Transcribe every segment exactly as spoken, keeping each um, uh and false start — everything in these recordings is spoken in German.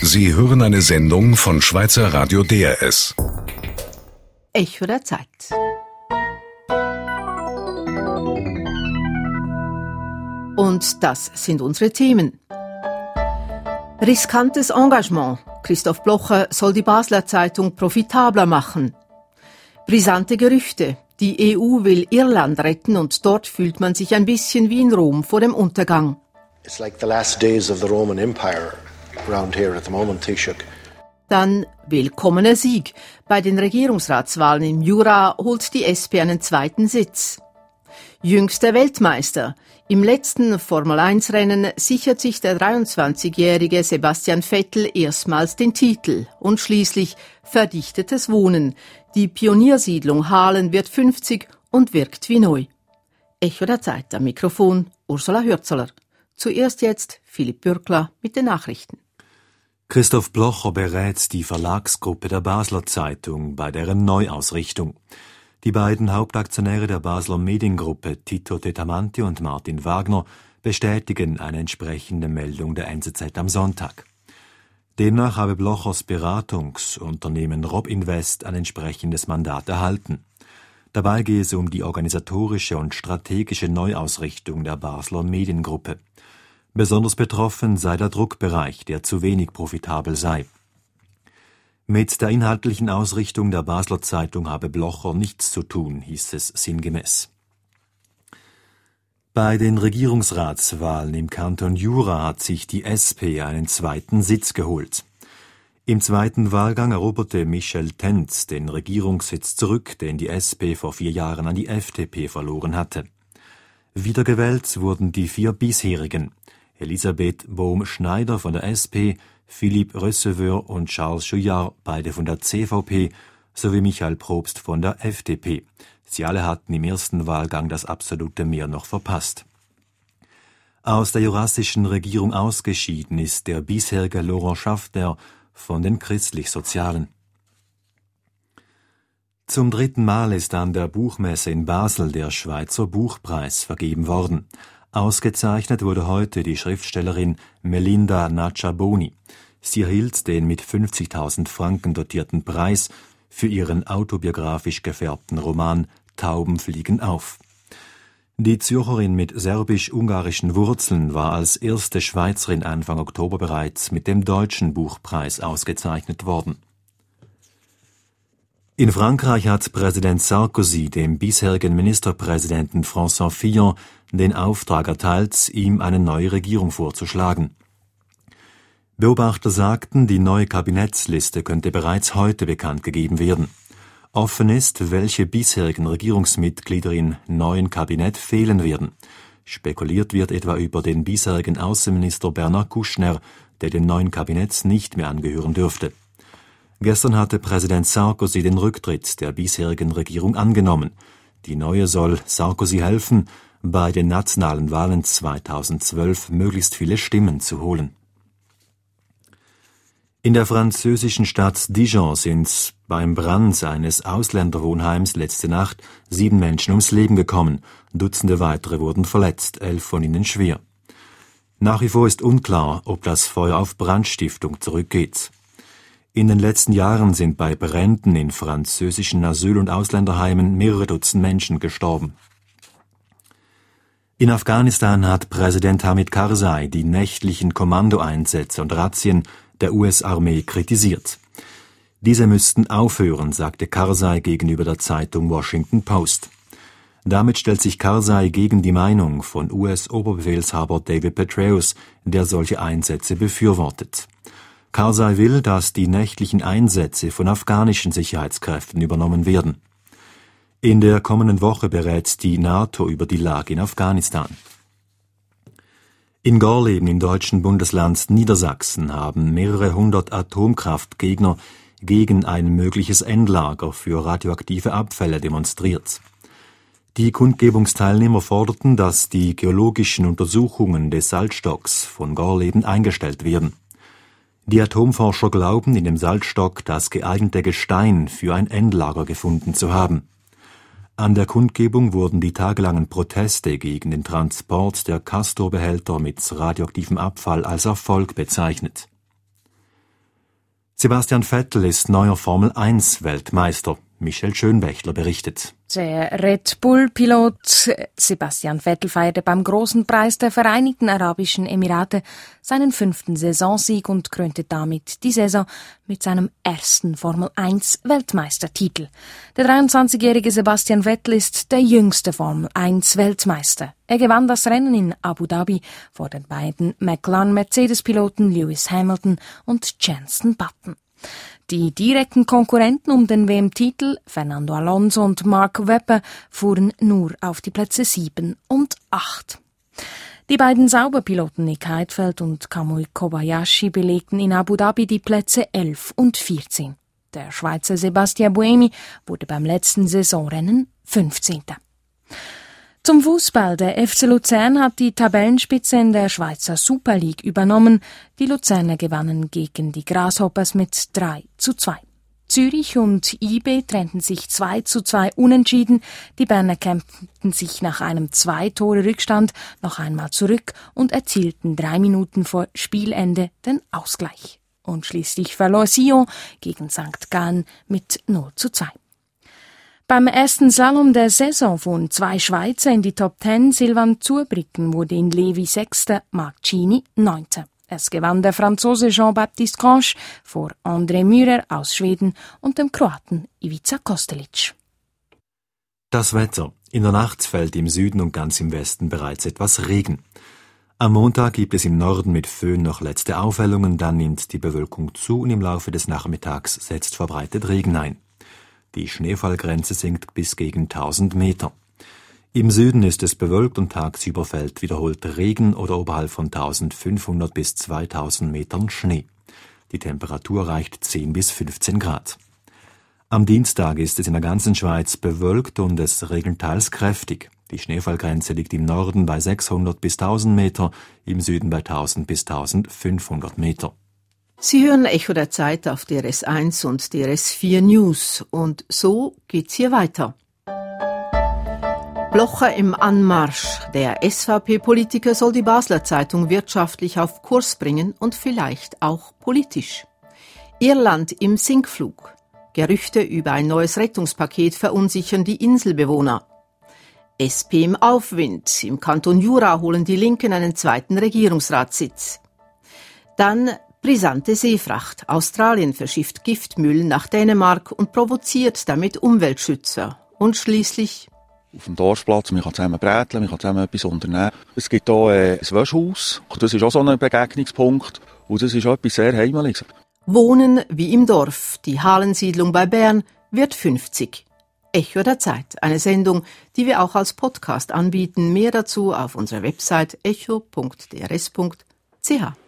Sie hören eine Sendung von Schweizer Radio D R S. Echo der Zeit. Und das sind unsere Themen. Riskantes Engagement. Christoph Blocher soll die Basler Zeitung profitabler machen. Brisante Gerüchte. Die E U will Irland retten und dort fühlt man sich ein bisschen wie in Rom vor dem Untergang. It's like the last days of the Roman Empire around here at the moment, Taoiseach. Dann willkommener Sieg. Bei den Regierungsratswahlen im Jura holt die S P einen zweiten Sitz. Jüngster Weltmeister. Im letzten Formel eins Rennen sichert sich der dreiundzwanzigjährige Sebastian Vettel erstmals den Titel. Und schließlich verdichtetes Wohnen. Die Pioniersiedlung Halen wird fünfzig und wirkt wie neu. Echo der Zeit am Mikrofon Ursula Hürzeler. Zuerst jetzt Philipp Bürkler mit den Nachrichten. Christoph Blocher berät die Verlagsgruppe der Basler Zeitung bei deren Neuausrichtung. Die beiden Hauptaktionäre der Basler Mediengruppe, Tito Tetamanti und Martin Wagner, bestätigen eine entsprechende Meldung der N Z Z am Sonntag. Demnach habe Blochers Beratungsunternehmen Robinvest ein entsprechendes Mandat erhalten. Dabei gehe es um die organisatorische und strategische Neuausrichtung der Basler Mediengruppe. Besonders betroffen sei der Druckbereich, der zu wenig profitabel sei. Mit der inhaltlichen Ausrichtung der Basler Zeitung habe Blocher nichts zu tun, hieß es sinngemäß. Bei den Regierungsratswahlen im Kanton Jura hat sich die S P einen zweiten Sitz geholt. Im zweiten Wahlgang eroberte Michel Tenz den Regierungssitz zurück, den die S P vor vier Jahren an die F D P verloren hatte. Wiedergewählt wurden die vier bisherigen: Elisabeth Bohm-Schneider von der S P, Philippe Receveur und Charles Chouillard, beide von der C V P, sowie Michael Probst von der F D P. Sie alle hatten im ersten Wahlgang das absolute Mehr noch verpasst. Aus der jurassischen Regierung ausgeschieden ist der bisherige Laurent Schaffner von den Christlich-Sozialen. Zum dritten Mal ist an der Buchmesse in Basel der Schweizer Buchpreis vergeben worden. Ausgezeichnet wurde heute die Schriftstellerin Melinda Nacciaboni. Sie erhielt den mit fünfzigtausend Franken dotierten Preis für ihren autobiografisch gefärbten Roman »Tauben fliegen auf«. Die Zürcherin mit serbisch-ungarischen Wurzeln war als erste Schweizerin Anfang Oktober bereits mit dem Deutschen Buchpreis ausgezeichnet worden. In Frankreich hat Präsident Sarkozy dem bisherigen Ministerpräsidenten François Fillon den Auftrag erteilt, ihm eine neue Regierung vorzuschlagen. Beobachter sagten, die neue Kabinettsliste könnte bereits heute bekannt gegeben werden. Offen ist, welche bisherigen Regierungsmitglieder im neuen Kabinett fehlen werden. Spekuliert wird etwa über den bisherigen Außenminister Bernard Kouchner, der dem neuen Kabinett nicht mehr angehören dürfte. Gestern hatte Präsident Sarkozy den Rücktritt der bisherigen Regierung angenommen. Die neue soll Sarkozy helfen, bei den nationalen Wahlen zweitausendzwölf möglichst viele Stimmen zu holen. In der französischen Stadt Dijon sind beim Brand eines Ausländerwohnheims letzte Nacht sieben Menschen ums Leben gekommen. Dutzende weitere wurden verletzt, elf von ihnen schwer. Nach wie vor ist unklar, ob das Feuer auf Brandstiftung zurückgeht. In den letzten Jahren sind bei Bränden in französischen Asyl- und Ausländerheimen mehrere Dutzend Menschen gestorben. In Afghanistan hat Präsident Hamid Karzai die nächtlichen Kommandoeinsätze und Razzien der U S-Armee kritisiert. Diese müssten aufhören, sagte Karzai gegenüber der Zeitung Washington Post. Damit stellt sich Karzai gegen die Meinung von U S-Oberbefehlshaber David Petraeus, der solche Einsätze befürwortet. Karzai will, dass die nächtlichen Einsätze von afghanischen Sicherheitskräften übernommen werden. In der kommenden Woche berät die NATO über die Lage in Afghanistan. In Gorleben im deutschen Bundesland Niedersachsen haben mehrere hundert Atomkraftgegner gegen ein mögliches Endlager für radioaktive Abfälle demonstriert. Die Kundgebungsteilnehmer forderten, dass die geologischen Untersuchungen des Salzstocks von Gorleben eingestellt werden. Die Atomforscher glauben, in dem Salzstock das geeignete Gestein für ein Endlager gefunden zu haben. An der Kundgebung wurden die tagelangen Proteste gegen den Transport der Castor-Behälter mit radioaktivem Abfall als Erfolg bezeichnet. Sebastian Vettel ist neuer Formel eins Weltmeister. Michel Schönbächler berichtet. Der Red Bull-Pilot Sebastian Vettel feierte beim Großen Preis der Vereinigten Arabischen Emirate seinen fünften Saisonsieg und krönte damit die Saison mit seinem ersten Formel eins Weltmeistertitel. Der dreiundzwanzigjährige Sebastian Vettel ist der jüngste Formel eins Weltmeister. Er gewann das Rennen in Abu Dhabi vor den beiden McLaren-Mercedes-Piloten Lewis Hamilton und Jenson Button. Die direkten Konkurrenten um den W M-Titel, Fernando Alonso und Mark Webber, fuhren nur auf die Plätze sieben und acht. Die beiden Sauberpiloten Nick Heidfeld und Kamui Kobayashi belegten in Abu Dhabi die Plätze elf und vierzehn. Der Schweizer Sebastian Buemi wurde beim letzten Saisonrennen fünfzehnter Zum Fußball. Der F C Luzern hat die Tabellenspitze in der Schweizer Super League übernommen. Die Luzerner gewannen gegen die Grasshoppers mit drei zu zwei. Zürich und I B trennten sich zwei zu zwei unentschieden. Die Berner kämpften sich nach einem Zwei-Tore-Rückstand noch einmal zurück und erzielten drei Minuten vor Spielende den Ausgleich. Und schließlich verlor Sion gegen Sankt Gallen mit null zu zwei. Beim ersten Slalom der Saison fuhren zwei Schweizer in die Top Ten. Silvan Zurbriggen wurde in Levi Sechster, Marc Cini Neunter. Es gewann der Franzose Jean-Baptiste Grange vor André Mürer aus Schweden und dem Kroaten Ivica Kostelic. Das Wetter. In der Nacht fällt im Süden und ganz im Westen bereits etwas Regen. Am Montag gibt es im Norden mit Föhn noch letzte Aufhellungen, dann nimmt die Bewölkung zu und im Laufe des Nachmittags setzt verbreitet Regen ein. Die Schneefallgrenze sinkt bis gegen tausend Meter. Im Süden ist es bewölkt und tagsüber fällt wiederholt Regen oder oberhalb von eintausendfünfhundert bis zweitausend Metern Schnee. Die Temperatur reicht zehn bis fünfzehn Grad. Am Dienstag ist es in der ganzen Schweiz bewölkt und es regnet teils kräftig. Die Schneefallgrenze liegt im Norden bei sechshundert bis tausend Meter, im Süden bei tausend bis eintausendfünfhundert Meter. Sie hören Echo der Zeit auf D R S eins und D R S vier News. Und so geht's hier weiter. Blocher im Anmarsch. Der S V P-Politiker soll die Basler Zeitung wirtschaftlich auf Kurs bringen und vielleicht auch politisch. Irland im Sinkflug. Gerüchte über ein neues Rettungspaket verunsichern die Inselbewohner. S P im Aufwind. Im Kanton Jura holen die Linken einen zweiten Regierungsratssitz. Dann brisante Seefracht. Australien verschifft Giftmüll nach Dänemark und provoziert damit Umweltschützer. Und schließlich auf dem Dorfplatz, man kann zusammen bräteln, man kann zusammen etwas unternehmen. Es gibt hier äh, ein Wäschhaus, das ist auch so ein Begegnungspunkt und das ist auch etwas sehr Heimeliges. Wohnen wie im Dorf. Die Halensiedlung bei Bern wird fünfzig. Echo der Zeit, eine Sendung, die wir auch als Podcast anbieten. Mehr dazu auf unserer Website echo punkt d r s punkt c h.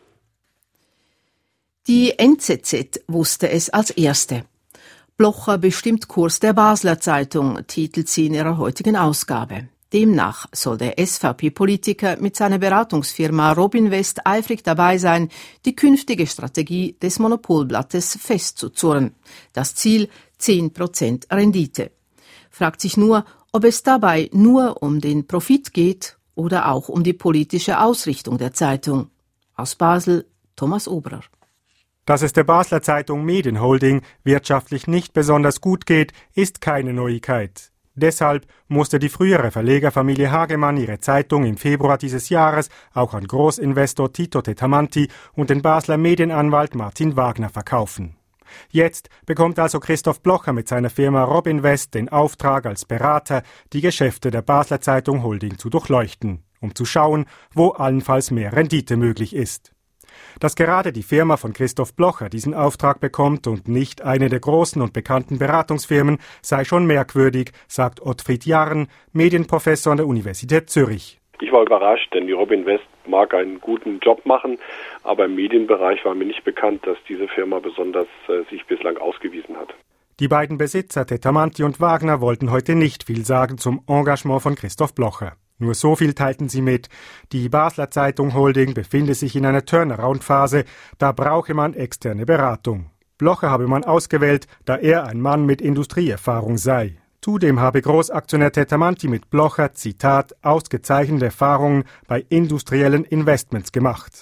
Die N Z Z wusste es als erste. Blocher bestimmt Kurs der Basler Zeitung, titelt sie in ihrer heutigen Ausgabe. Demnach soll der S V P-Politiker mit seiner Beratungsfirma Robinvest eifrig dabei sein, die künftige Strategie des Monopolblattes festzuzurren. Das Ziel zehn Prozent Rendite. Fragt sich nur, ob es dabei nur um den Profit geht oder auch um die politische Ausrichtung der Zeitung. Aus Basel, Thomas Oberer. Dass es der Basler Zeitung Medienholding wirtschaftlich nicht besonders gut geht, ist keine Neuigkeit. Deshalb musste die frühere Verlegerfamilie Hagemann ihre Zeitung im Februar dieses Jahres auch an Großinvestor Tito Tetamanti und den Basler Medienanwalt Martin Wagner verkaufen. Jetzt bekommt also Christoph Blocher mit seiner Firma Robinvest den Auftrag, als Berater die Geschäfte der Basler Zeitung Holding zu durchleuchten, um zu schauen, wo allenfalls mehr Rendite möglich ist. Dass gerade die Firma von Christoph Blocher diesen Auftrag bekommt und nicht eine der großen und bekannten Beratungsfirmen, sei schon merkwürdig, sagt Ottfried Jarren, Medienprofessor an der Universität Zürich. Ich war überrascht, denn die Robinvest mag einen guten Job machen, aber im Medienbereich war mir nicht bekannt, dass diese Firma besonders äh, sich bislang ausgewiesen hat. Die beiden Besitzer, Tetamanti und Wagner, wollten heute nicht viel sagen zum Engagement von Christoph Blocher. Nur so viel teilten sie mit. Die Basler Zeitung Holding befinde sich in einer Turnaround-Phase, da brauche man externe Beratung. Blocher habe man ausgewählt, da er ein Mann mit Industrieerfahrung sei. Zudem habe Großaktionär Tetamanti mit Blocher, Zitat, ausgezeichnete Erfahrungen bei industriellen Investments gemacht.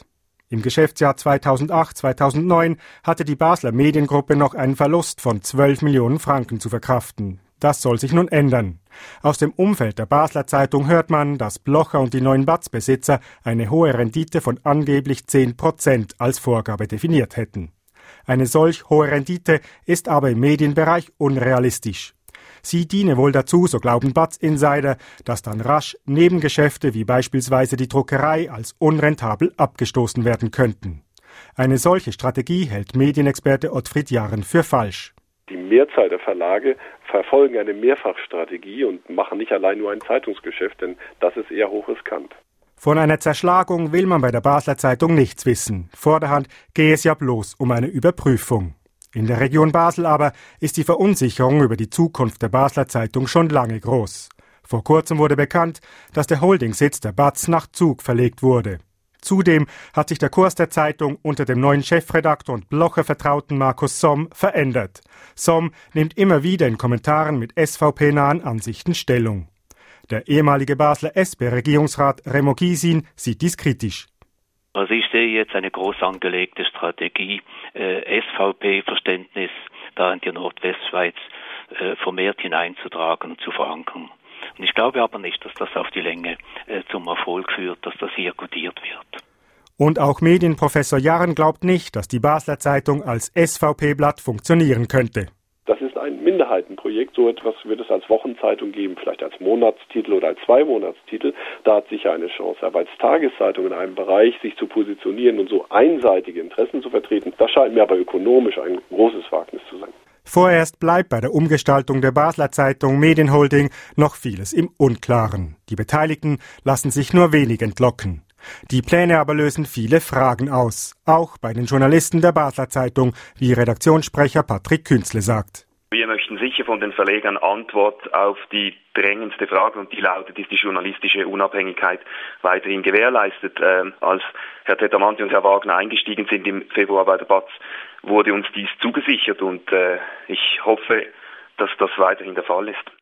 Im Geschäftsjahr zweitausendacht zweitausendneun hatte die Basler Mediengruppe noch einen Verlust von zwölf Millionen Franken zu verkraften. Das soll sich nun ändern. Aus dem Umfeld der Basler Zeitung hört man, dass Blocher und die neuen Batz-Besitzer eine hohe Rendite von angeblich zehn Prozent als Vorgabe definiert hätten. Eine solch hohe Rendite ist aber im Medienbereich unrealistisch. Sie diene wohl dazu, so glauben Batz-Insider, dass dann rasch Nebengeschäfte wie beispielsweise die Druckerei als unrentabel abgestoßen werden könnten. Eine solche Strategie hält Medienexperte Ottfried Jarren für falsch. Die Mehrzahl der Verlage verfolgen eine Mehrfachstrategie und machen nicht allein nur ein Zeitungsgeschäft, denn das ist eher hochriskant. Von einer Zerschlagung will man bei der Basler Zeitung nichts wissen. Vorderhand gehe es ja bloß um eine Überprüfung. In der Region Basel aber ist die Verunsicherung über die Zukunft der Basler Zeitung schon lange groß. Vor kurzem wurde bekannt, dass der Holdingsitz der Batz nach Zug verlegt wurde. Zudem hat sich der Kurs der Zeitung unter dem neuen Chefredaktor und Blocher-Vertrauten Markus Somm verändert. Somm nimmt immer wieder in Kommentaren mit S V P-nahen Ansichten Stellung. Der ehemalige Basler S P-Regierungsrat Remo Gysin sieht dies kritisch. Also ich sehe jetzt eine groß angelegte Strategie, äh, S V P-Verständnis da in die Nordwestschweiz äh, vermehrt hineinzutragen und zu verankern. Und ich glaube aber nicht, dass das auf die Länge äh, zum Erfolg führt, dass das hier kodiert wird. Und auch Medienprofessor Jarren glaubt nicht, dass die Basler Zeitung als S V P-Blatt funktionieren könnte. Das ist ein Minderheitenprojekt. So etwas wird es als Wochenzeitung geben, vielleicht als Monatstitel oder als Zweimonatstitel. Da hat sicher eine Chance. Aber als Tageszeitung in einem Bereich sich zu positionieren und so einseitige Interessen zu vertreten, das scheint mir aber ökonomisch ein großes Wagnis zu sein. Vorerst bleibt bei der Umgestaltung der Basler Zeitung Medienholding noch vieles im Unklaren. Die Beteiligten lassen sich nur wenig entlocken. Die Pläne aber lösen viele Fragen aus, auch bei den Journalisten der Basler Zeitung, wie Redaktionssprecher Patrick Künzle sagt. Wir möchten sicher von den Verlegern Antwort auf die drängendste Frage, und die lautet, ist die journalistische Unabhängigkeit weiterhin gewährleistet? Ähm, als Herr Tetamanti und Herr Wagner eingestiegen sind im Februar bei der Batz, wurde uns dies zugesichert, und äh, ich hoffe, dass das weiterhin der Fall ist.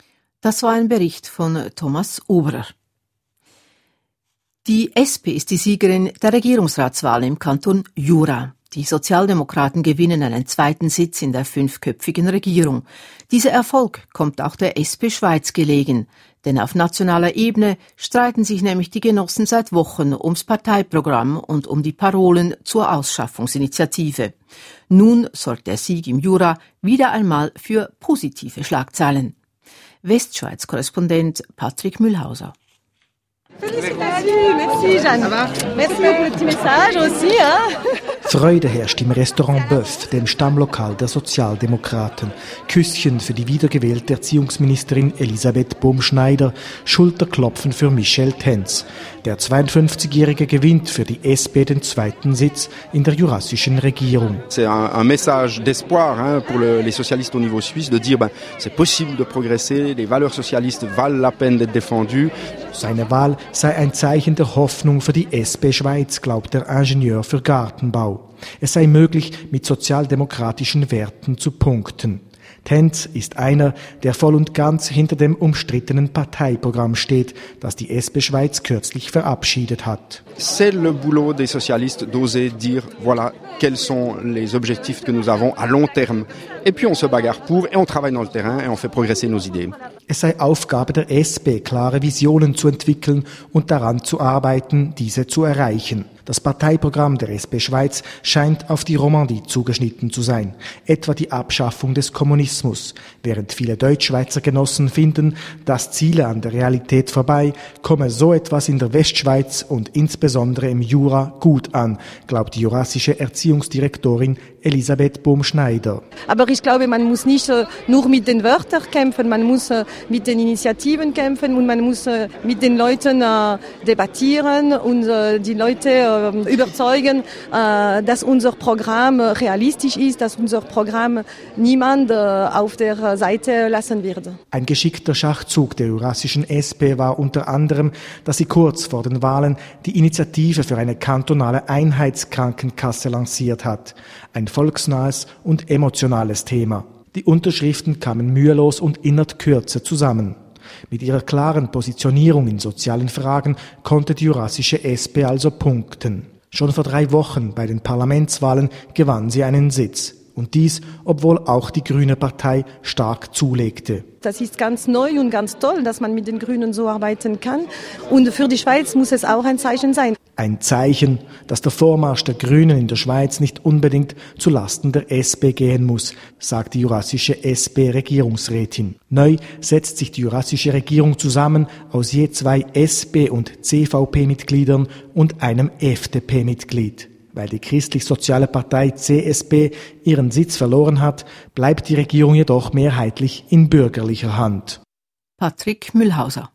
Das war ein Bericht von Thomas Oberer. Die S P ist die Siegerin der Regierungsratswahl im Kanton Jura. Die Sozialdemokraten gewinnen einen zweiten Sitz in der fünfköpfigen Regierung. Dieser Erfolg kommt auch der S P Schweiz gelegen, denn auf nationaler Ebene streiten sich nämlich die Genossen seit Wochen ums Parteiprogramm und um die Parolen zur Ausschaffungsinitiative. Nun sorgt der Sieg im Jura wieder einmal für positive Schlagzeilen. Westschweiz-Korrespondent Patrick Mühlhauser. Merci, Jeanne. Merci pour le petit message aussi. Hein? Freude herrscht im Restaurant Bœuf, dem Stammlokal der Sozialdemokraten. Küsschen für die wiedergewählte Erziehungsministerin Elisabeth Bohm-Schneider, Schulterklopfen für Michel Tenz. Der zweiundfünfzigjährige gewinnt für die S P den zweiten Sitz in der jurassischen Regierung. C'est un, un message d'espoir hein, pour le, les socialistes au niveau suisse, de dire ben, c'est possible de progresser, les valeurs socialistes valent la peine d'être défendues. Seine Wahl sei ein Zeichen der Hoffnung für die S P Schweiz, glaubt der Ingenieur für Gartenbau. Es sei möglich, mit sozialdemokratischen Werten zu punkten. Tenz ist einer, der voll und ganz hinter dem umstrittenen Parteiprogramm steht, das die S P Schweiz kürzlich verabschiedet hat. C'est le boulot des socialistes d'oser dire, voilà, quels sont les objectifs que nous avons à long terme. Et puis on se bagarre pour, et on travaille dans le terrain, et on fait progresser nos idées. Es sei Aufgabe der S P, klare Visionen zu entwickeln und daran zu arbeiten, diese zu erreichen. Das Parteiprogramm der S P Schweiz scheint auf die Romandie zugeschnitten zu sein, etwa die Abschaffung des Kommunismus, während viele Deutschschweizer Genossen finden, dass Ziele an der Realität vorbei, komme so etwas in der Westschweiz und insbesondere im Jura gut an, glaubt die jurassische Erziehungsdirektorin Elisabeth Bohm-Schneider. Aber ich glaube, man muss nicht nur mit den Wörtern kämpfen, man muss mit den Initiativen kämpfen und man muss mit den Leuten debattieren und die Leute überzeugen, dass unser Programm realistisch ist, dass unser Programm niemand auf der Seite lassen wird. Ein geschickter Schachzug der jurassischen S P war unter anderem, dass sie kurz vor den Wahlen die Initiative für eine kantonale Einheitskrankenkasse lanciert hat. Ein volksnahes und emotionales Thema. Die Unterschriften kamen mühelos und innerhalb Kürze zusammen. Mit ihrer klaren Positionierung in sozialen Fragen konnte die jurassische S P also punkten. Schon vor drei Wochen bei den Parlamentswahlen gewann sie einen Sitz. Und dies, obwohl auch die Grüne Partei stark zulegte. Das ist ganz neu und ganz toll, dass man mit den Grünen so arbeiten kann. Und für die Schweiz muss es auch ein Zeichen sein. Ein Zeichen, dass der Vormarsch der Grünen in der Schweiz nicht unbedingt zu Lasten der S P gehen muss, sagt die jurassische S P-Regierungsrätin. Neu setzt sich die jurassische Regierung zusammen aus je zwei S P- und C V P-Mitgliedern und einem F D P-Mitglied. Weil die christlich-soziale Partei C S P ihren Sitz verloren hat, bleibt die Regierung jedoch mehrheitlich in bürgerlicher Hand. Patrick Mühlhauser.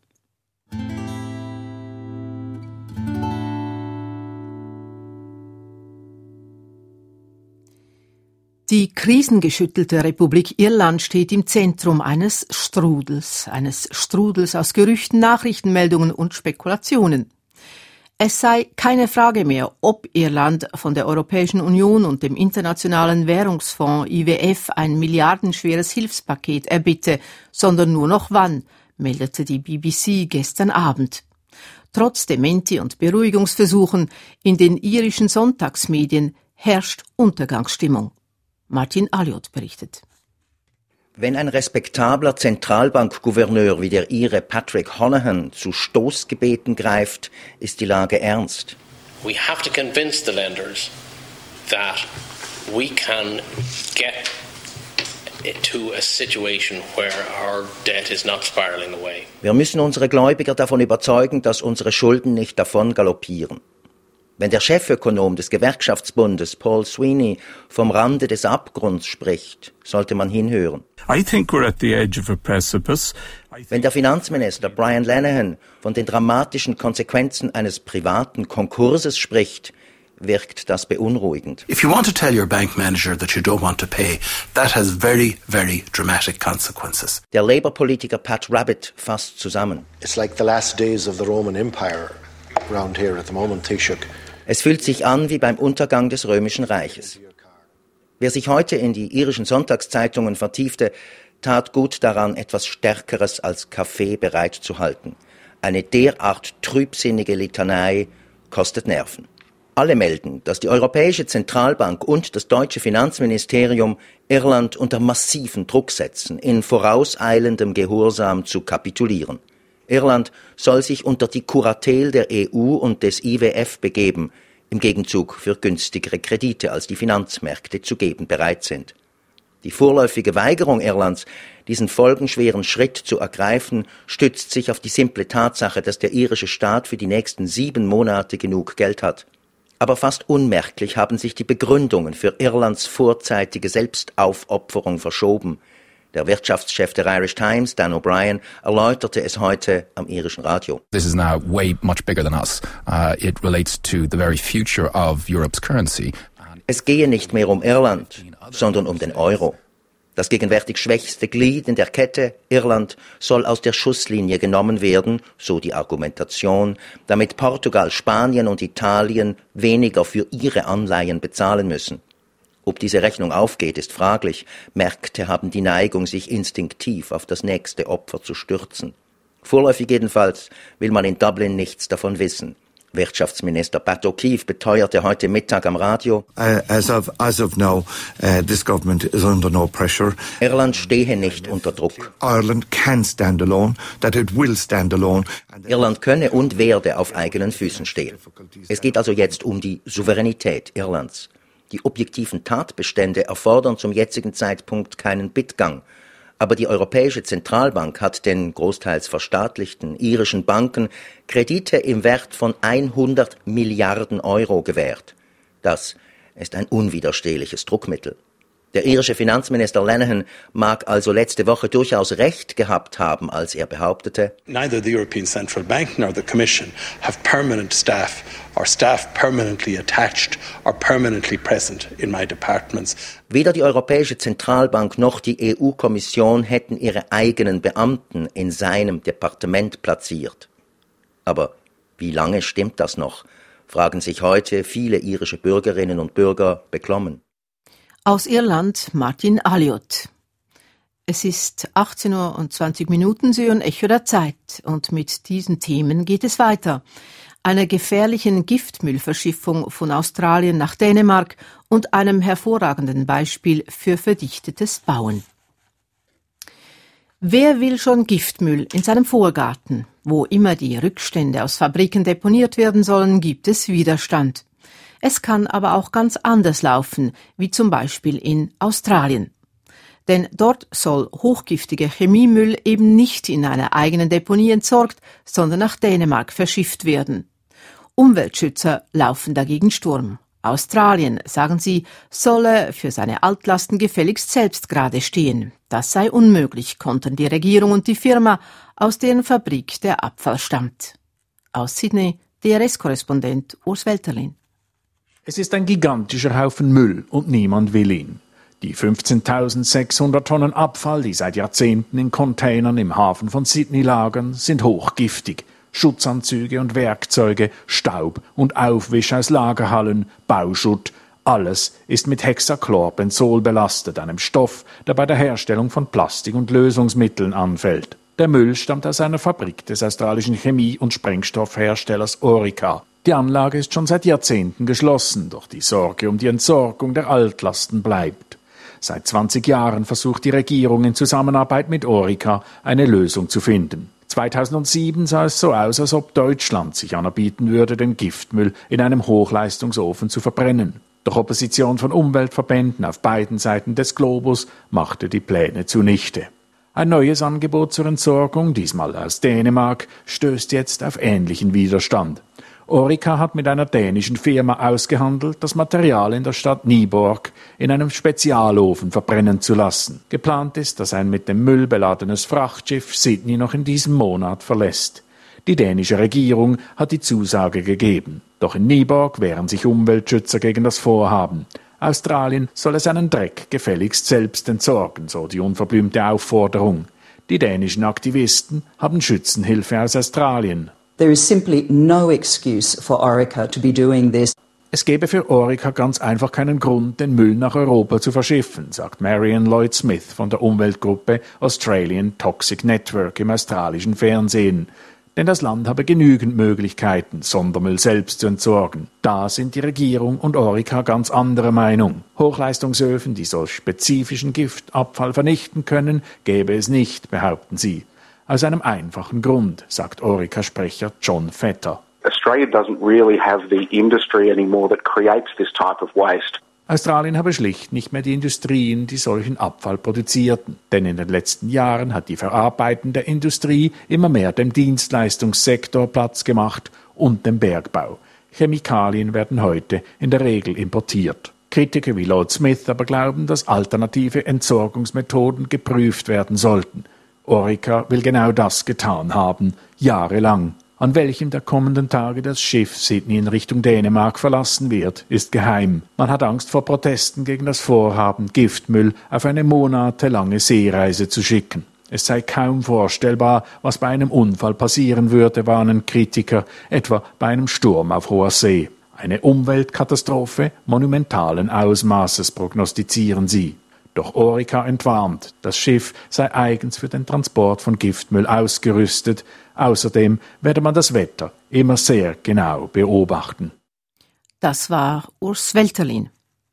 Die krisengeschüttelte Republik Irland steht im Zentrum eines Strudels, eines Strudels aus Gerüchten, Nachrichtenmeldungen und Spekulationen. Es sei keine Frage mehr, ob Irland von der Europäischen Union und dem Internationalen Währungsfonds I W F ein milliardenschweres Hilfspaket erbitte, sondern nur noch wann, meldete die B B C gestern Abend. Trotz Dementi und Beruhigungsversuchen in den irischen Sonntagsmedien herrscht Untergangsstimmung. Martin Alliot berichtet. Wenn ein respektabler Zentralbankgouverneur wie der Ire Patrick Honohan zu Stoßgebeten greift, ist die Lage ernst. We have to convince the lenders that we can get to a situation where our debt is not spiraling away. Wir müssen unsere Gläubiger davon überzeugen, dass unsere Schulden nicht davon galoppieren. Wenn der Chefökonom des Gewerkschaftsbundes, Paul Sweeney, vom Rande des Abgrunds spricht, sollte man hinhören. I think we're at the edge of a precipice. Wenn der Finanzminister Brian Lenihan von den dramatischen Konsequenzen eines privaten Konkurses spricht, wirkt das beunruhigend. If you want to tell your bank manager that you don't want to pay, that has very, very dramatic consequences. Der Labour-Politiker Pat Rabbitt fasst zusammen. It's like the last days of the Roman Empire around here at the moment, Taoiseach. Es fühlt sich an wie beim Untergang des Römischen Reiches. Wer sich heute in die irischen Sonntagszeitungen vertiefte, tat gut daran, etwas Stärkeres als Kaffee bereitzuhalten. Eine derart trübsinnige Litanei kostet Nerven. Alle melden, dass die Europäische Zentralbank und das deutsche Finanzministerium Irland unter massiven Druck setzen, in vorauseilendem Gehorsam zu kapitulieren. Irland soll sich unter die Kuratel der E U und des I W F begeben, im Gegenzug für günstigere Kredite, als die Finanzmärkte zu geben bereit sind. Die vorläufige Weigerung Irlands, diesen folgenschweren Schritt zu ergreifen, stützt sich auf die simple Tatsache, dass der irische Staat für die nächsten sieben Monate genug Geld hat. Aber fast unmerklich haben sich die Begründungen für Irlands vorzeitige Selbstaufopferung verschoben. Der Wirtschaftschef der Irish Times, Dan O'Brien, erläuterte es heute am irischen Radio. This is now way much bigger than us. Uh, it relates to the very future of Europe's currency. Es gehe nicht mehr um Irland, sondern um den Euro. Das gegenwärtig schwächste Glied in der Kette, Irland, soll aus der Schusslinie genommen werden, so die Argumentation, damit Portugal, Spanien und Italien weniger für ihre Anleihen bezahlen müssen. Ob diese Rechnung aufgeht, ist fraglich. Märkte haben die Neigung, sich instinktiv auf das nächste Opfer zu stürzen. Vorläufig jedenfalls will man in Dublin nichts davon wissen. Wirtschaftsminister Pat O'Keefe beteuerte heute Mittag am Radio, uh, as of, as of now, uh, this government is under no pressure. Irland stehe nicht unter Druck. Ireland can stand alone, that it will stand alone. Irland könne und werde auf eigenen Füßen stehen. Es geht also jetzt um die Souveränität Irlands. Die objektiven Tatbestände erfordern zum jetzigen Zeitpunkt keinen Bittgang. Aber die Europäische Zentralbank hat den großteils verstaatlichten irischen Banken Kredite im Wert von hundert Milliarden Euro gewährt. Das ist ein unwiderstehliches Druckmittel. Der irische Finanzminister Lenihan mag also letzte Woche durchaus recht gehabt haben, als er behauptete, Neither the European Central Bank nor the Commission have permanent staff or staff permanently attached or permanently present in my departments. Weder die Europäische Zentralbank noch die E U-Kommission hätten ihre eigenen Beamten in seinem Departement platziert. Aber wie lange stimmt das noch, fragen sich heute viele irische Bürgerinnen und Bürger beklommen. Aus Irland Martin Alliot. Es ist achtzehn Uhr und zwanzig Minuten, Sie hören Echo der Zeit. Und mit diesen Themen geht es weiter. einer gefährlichen Giftmüllverschiffung von Australien nach Dänemark und einem hervorragenden Beispiel für verdichtetes Bauen. Wer will schon Giftmüll in seinem Vorgarten? Wo immer die Rückstände aus Fabriken deponiert werden sollen, gibt es Widerstand. Es kann aber auch ganz anders laufen, wie zum Beispiel in Australien. Denn dort soll hochgiftiger Chemiemüll eben nicht in einer eigenen Deponie entsorgt, sondern nach Dänemark verschifft werden. Umweltschützer laufen dagegen Sturm. Australien, sagen sie, solle für seine Altlasten gefälligst selbst gerade stehen. Das sei unmöglich, kontern die Regierung und die Firma, aus deren Fabrik der Abfall stammt. Aus Sydney, D R S-Korrespondent Urs Welterlin. Es ist ein gigantischer Haufen Müll und niemand will ihn. Die fünfzehntausendsechshundert Tonnen Abfall, die seit Jahrzehnten in Containern im Hafen von Sydney lagern, sind hochgiftig. Schutzanzüge und Werkzeuge, Staub und Aufwisch aus Lagerhallen, Bauschutt, alles ist mit Hexachlorbenzol belastet, einem Stoff, der bei der Herstellung von Plastik und Lösungsmitteln anfällt. Der Müll stammt aus einer Fabrik des australischen Chemie- und Sprengstoffherstellers Orica. Die Anlage ist schon seit Jahrzehnten geschlossen, doch die Sorge um die Entsorgung der Altlasten bleibt. Seit zwanzig Jahren versucht die Regierung in Zusammenarbeit mit Orica eine Lösung zu finden. zweitausendsieben sah es so aus, als ob Deutschland sich anerbieten würde, den Giftmüll in einem Hochleistungsofen zu verbrennen. Doch Opposition von Umweltverbänden auf beiden Seiten des Globus machte die Pläne zunichte. Ein neues Angebot zur Entsorgung, diesmal aus Dänemark, stößt jetzt auf ähnlichen Widerstand. Orica hat mit einer dänischen Firma ausgehandelt, das Material in der Stadt Nyborg in einem Spezialofen verbrennen zu lassen. Geplant ist, dass ein mit dem Müll beladenes Frachtschiff Sydney noch in diesem Monat verlässt. Die dänische Regierung hat die Zusage gegeben. Doch in Nyborg wehren sich Umweltschützer gegen das Vorhaben. Australien solle seinen Dreck gefälligst selbst entsorgen, so die unverblümte Aufforderung. Die dänischen Aktivisten haben Schützenhilfe aus Australien. There is simply no excuse for Orica to be doing this. Es gäbe für Orica ganz einfach keinen Grund, den Müll nach Europa zu verschiffen, sagt Marion Lloyd-Smith von der Umweltgruppe Australian Toxic Network im australischen Fernsehen. Denn das Land habe genügend Möglichkeiten, Sondermüll selbst zu entsorgen. Da sind die Regierung und Orica ganz anderer Meinung. Hochleistungsöfen, die solch spezifischen Giftabfall vernichten können, gäbe es nicht, behaupten sie. Aus einem einfachen Grund, sagt Orica-Sprecher John Fetter. Australia doesn't really have the industry anymore that creates this type of waste. Australien habe schlicht nicht mehr die Industrien, die solchen Abfall produzierten. Denn in den letzten Jahren hat die verarbeitende Industrie immer mehr dem Dienstleistungssektor Platz gemacht und dem Bergbau. Chemikalien werden heute in der Regel importiert. Kritiker wie Lloyd Smith aber glauben, dass alternative Entsorgungsmethoden geprüft werden sollten. Orica will genau das getan haben, jahrelang. An welchem der kommenden Tage das Schiff Sydney in Richtung Dänemark verlassen wird, ist geheim. Man hat Angst vor Protesten gegen das Vorhaben, Giftmüll auf eine monatelange Seereise zu schicken. Es sei kaum vorstellbar, was bei einem Unfall passieren würde, warnen Kritiker, etwa bei einem Sturm auf hoher See. Eine Umweltkatastrophe monumentalen Ausmaßes prognostizieren sie. Doch Orica entwarnt, das Schiff sei eigens für den Transport von Giftmüll ausgerüstet. Außerdem werde man das Wetter immer sehr genau beobachten. Das war Urs Welterlin.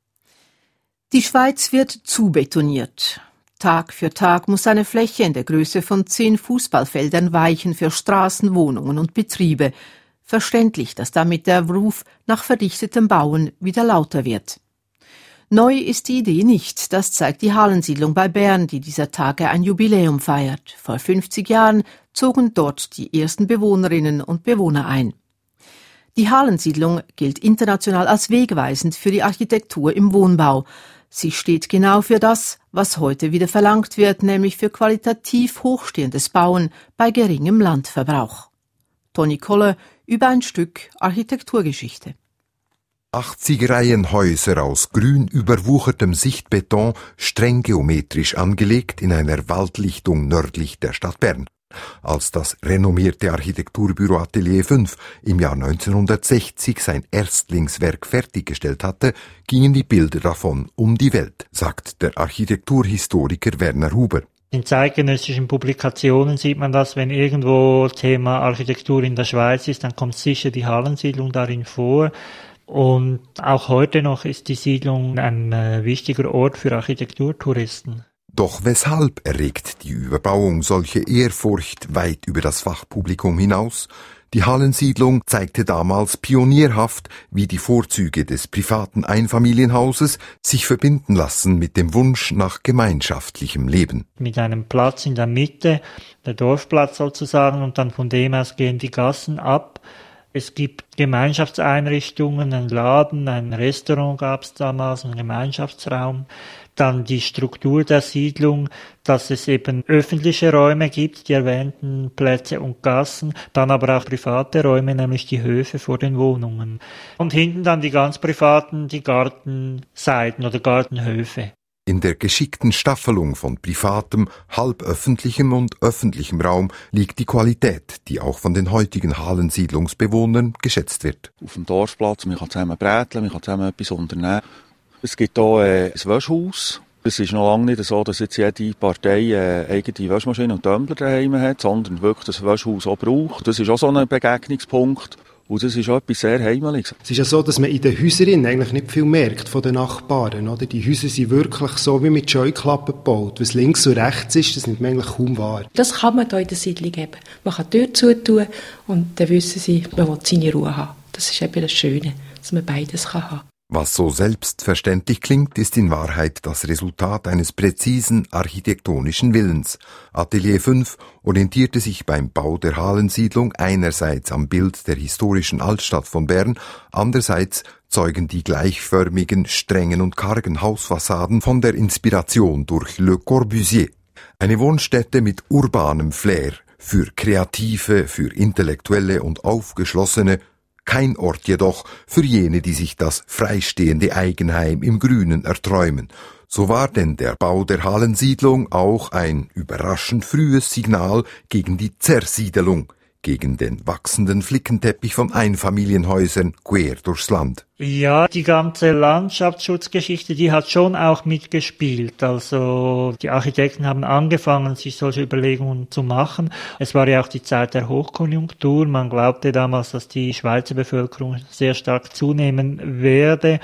Die Schweiz wird zubetoniert. Tag für Tag muss eine Fläche in der Größe von zehn Fußballfeldern weichen für Straßen, Wohnungen und Betriebe. Verständlich, dass damit der Ruf nach verdichtetem Bauen wieder lauter wird. Neu ist die Idee nicht, das zeigt die Hallensiedlung bei Bern, die dieser Tage ein Jubiläum feiert. Vor fünfzig Jahren zogen dort die ersten Bewohnerinnen und Bewohner ein. Die Hallensiedlung gilt international als wegweisend für die Architektur im Wohnbau. Sie steht genau für das, was heute wieder verlangt wird, nämlich für qualitativ hochstehendes Bauen bei geringem Landverbrauch. Toni Koller über ein Stück Architekturgeschichte. achtzig Reihenhäuser aus grün überwuchertem Sichtbeton, streng geometrisch angelegt in einer Waldlichtung nördlich der Stadt Bern. Als das renommierte Architekturbüro Atelier fünf im Jahr neunzehnhundertsechzig sein Erstlingswerk fertiggestellt hatte, gingen die Bilder davon um die Welt, sagt der Architekturhistoriker Werner Huber. In zeitgenössischen Publikationen sieht man das, wenn irgendwo Thema Architektur in der Schweiz ist, dann kommt sicher die Hallensiedlung darin vor. Und auch heute noch ist die Siedlung ein äh, wichtiger Ort für Architekturtouristen. Doch weshalb erregt die Überbauung solche Ehrfurcht weit über das Fachpublikum hinaus? Die Hallensiedlung zeigte damals pionierhaft, wie die Vorzüge des privaten Einfamilienhauses sich verbinden lassen mit dem Wunsch nach gemeinschaftlichem Leben. Mit einem Platz in der Mitte, der Dorfplatz sozusagen, und dann von dem aus gehen die Gassen ab. Es gibt Gemeinschaftseinrichtungen, einen Laden, ein Restaurant gab es damals, einen Gemeinschaftsraum. Dann die Struktur der Siedlung, dass es eben öffentliche Räume gibt, die erwähnten Plätze und Gassen, dann aber auch private Räume, nämlich die Höfe vor den Wohnungen. Und hinten dann die ganz privaten, die Gartenseiten oder Gartenhöfe. In der geschickten Staffelung von privatem, halböffentlichem und öffentlichem Raum liegt die Qualität, die auch von den heutigen Hallensiedlungsbewohnern geschätzt wird. Auf dem Dorfplatz, man kann zusammen bräteln, man kann zusammen etwas unternehmen. Es gibt hier äh, ein Wäschhaus. Es ist noch lange nicht so, dass jetzt jede Partei äh, eigene Wäschmaschine und Tumbler daheim hat, sondern wirklich das Wäschhaus auch braucht. Das ist auch so ein Begegnungspunkt. Und das ist auch etwas sehr Heimeliges. Es ist ja so, dass man in den Häusern eigentlich nicht viel merkt von den Nachbarn. Oder? Die Häuser sind wirklich so wie mit Scheuklappen gebaut. Was links und rechts ist, das nimmt man eigentlich kaum wahr. Das kann man hier in der Siedlung eben. Man kann die Tür zutun und dann wissen sie, man will seine Ruhe haben. Das ist eben das Schöne, dass man beides kann haben. Was so selbstverständlich klingt, ist in Wahrheit das Resultat eines präzisen architektonischen Willens. Atelier fünf orientierte sich beim Bau der Hallensiedlung einerseits am Bild der historischen Altstadt von Bern, andererseits zeugen die gleichförmigen, strengen und kargen Hausfassaden von der Inspiration durch Le Corbusier. Eine Wohnstätte mit urbanem Flair, für Kreative, für Intellektuelle und Aufgeschlossene, kein Ort jedoch für jene, die sich das freistehende Eigenheim im Grünen erträumen. So war denn der Bau der Hallensiedlung auch ein überraschend frühes Signal gegen die Zersiedelung, gegen den wachsenden Flickenteppich von Einfamilienhäusern quer durchs Land. Ja, die ganze Landschaftsschutzgeschichte, die hat schon auch mitgespielt. Also die Architekten haben angefangen, sich solche Überlegungen zu machen. Es war ja auch die Zeit der Hochkonjunktur. Man glaubte damals, dass die Schweizer Bevölkerung sehr stark zunehmen werde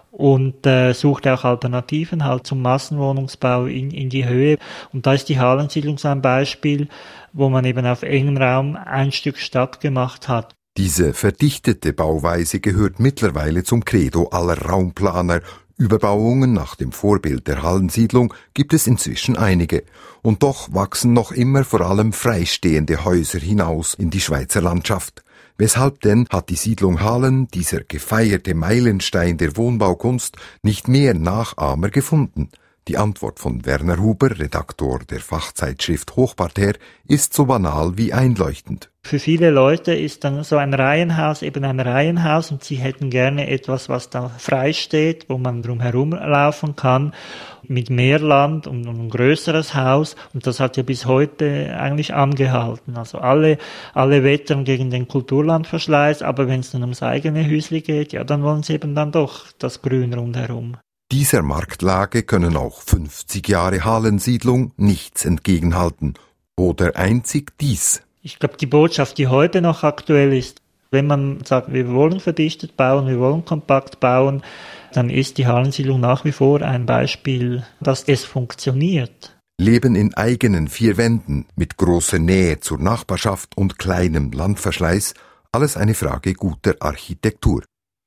und äh, suchte auch Alternativen halt zum Massenwohnungsbau in, in die Höhe. Und da ist die Hallensiedlung so ein Beispiel, wo man eben auf engem Raum ein Stück Stadt gemacht hat. Diese verdichtete Bauweise gehört mittlerweile zum Credo aller Raumplaner. Überbauungen nach dem Vorbild der Hallensiedlung gibt es inzwischen einige. Und doch wachsen noch immer vor allem freistehende Häuser hinaus in die Schweizer Landschaft. Weshalb denn hat die Siedlung Hallen, dieser gefeierte Meilenstein der Wohnbaukunst, nicht mehr Nachahmer gefunden? Die Antwort von Werner Huber, Redaktor der Fachzeitschrift Hochparterre, ist so banal wie einleuchtend. Für viele Leute ist dann so ein Reihenhaus eben ein Reihenhaus und sie hätten gerne etwas, was da frei steht, wo man drum herum laufen kann, mit mehr Land und ein größeres Haus. Und das hat ja bis heute eigentlich angehalten. Also alle, alle wettern gegen den Kulturlandverschleiß, aber wenn es dann ums eigene Häusli geht, ja, dann wollen sie eben dann doch das Grün rundherum. Dieser Marktlage können auch fünfzig Jahre Hallensiedlung nichts entgegenhalten. Oder einzig dies. Ich glaube, die Botschaft, die heute noch aktuell ist, wenn man sagt, wir wollen verdichtet bauen, wir wollen kompakt bauen, dann ist die Hallensiedlung nach wie vor ein Beispiel, dass es funktioniert. Leben in eigenen vier Wänden, mit großer Nähe zur Nachbarschaft und kleinem Landverschleiß, alles eine Frage guter Architektur.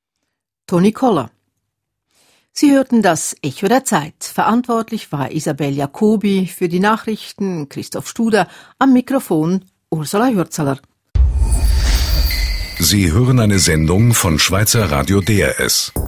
Toni Koller. Sie hörten das Echo der Zeit. Verantwortlich war Isabel Jacobi, für die Nachrichten Christoph Studer, am Mikrofon Ursula Hürzeler. Sie hören eine Sendung von Schweizer Radio D R S.